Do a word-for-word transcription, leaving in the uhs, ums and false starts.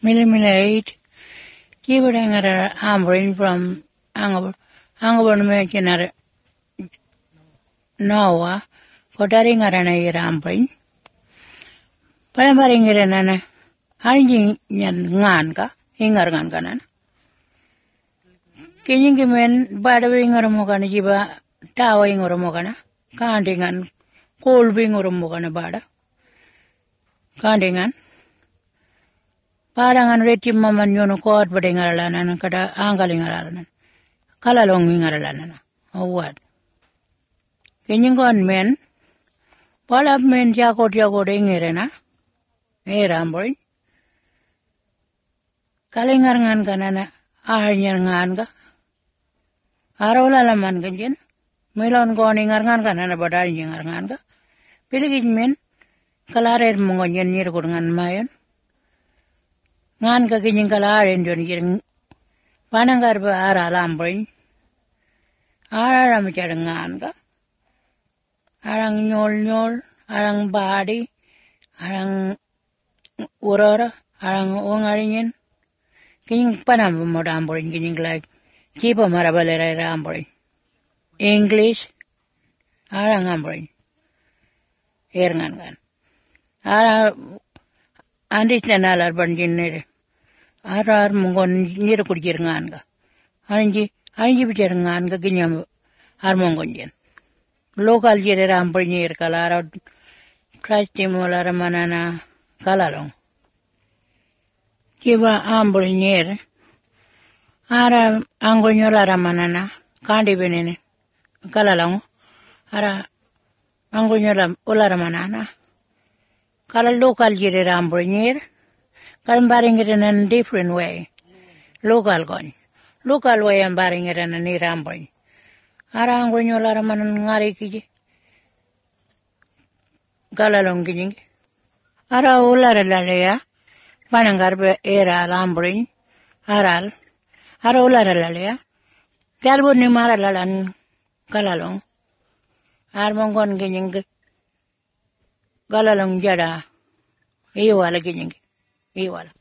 Mili mili eight. Kiba dengara ambring from Angabur. Angabur me kinare Noah. Kotari ngarana ira ambring. Palambaring ira nana. Anjing nyan ngan ka. Hingar ngan kanan. Kinying kimen bada wingar mo kana jiba tawa ingar mo kana. Kandingan. Cold wingar mo kana bada. Kandingan. Padangan reti mama nyono kot badengaralan kada angalingaralan. Kalalong ngaralan. Awad. Kinyingon men. Palap men jakot jakot ingirena. Eh ramboy. Kalingar ngan kanana. Ahanyar ngan ka. Arawala laman kanjen. Milon ko ningar ngan kanana badari ngar ngan ka. Piligid men. Kalarer mongonyen nirkur ngan mayon. Ngan ka kinying kalaren jon jiring pananggar ba ara lamboy ara ram chad ngan ka arang nyol nyol arang badi arang urara arang ongaringen kinying panam mo damboy kinying like chipa marabalera ramboy English arang amboy er ngan ngan ara andit nalar banjin nere Arar mongon nira kurjir ngan ka. Anji, anji bicar ngan ka ginyam ar mongon jen. Lokal jere rampur nyer kalara trasti molara manana kalalong. Kiba ambur nyer. Ara angonyo lara manana kandi benene kalalong. Ara angonyo lara manana. Kala lokal jere rampur nyer. Karam baring it in a different way. Local gon. Local way I'm baring it in a near ramboy. Arang when you laraman ngari kiji. Galalong gijing. Ara ulara lalea. Panangarbe era lambring. Aral. Ara ulara lalea. Talbot ni mara lalan galalong. Armongon gijing. Galalong jada. Iwala gijing. Iwala.